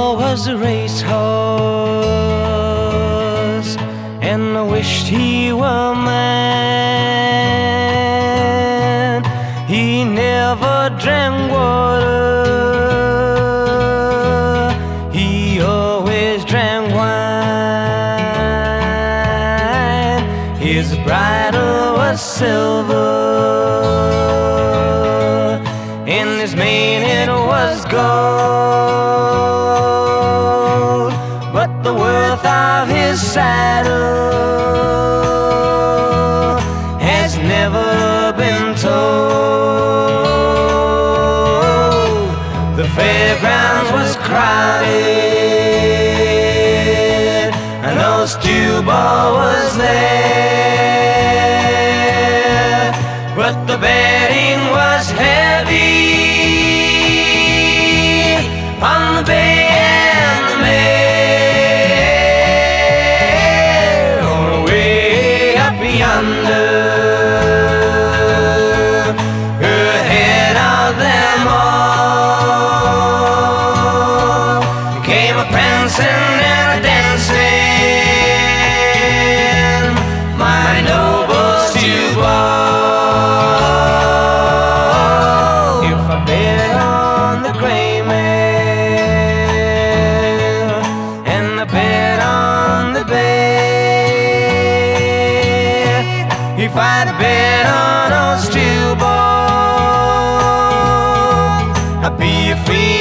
Ball was a racehorse, and I wished he were mine. He never drank water, he always drank wine. His bridle was silver, and his mane it was gold, but the worth of his saddle has never been told. The fairgrounds was crowded, and old Stew Ball was there, but the betting was heavy on the bay and the mare. On the way up yonder, ahead of them all, came a prancing and a dancing, my noble Stew Ball. If I bet on the gray mare and I bet on the bay, if I'd bet on old Stew Ball, I'd be a free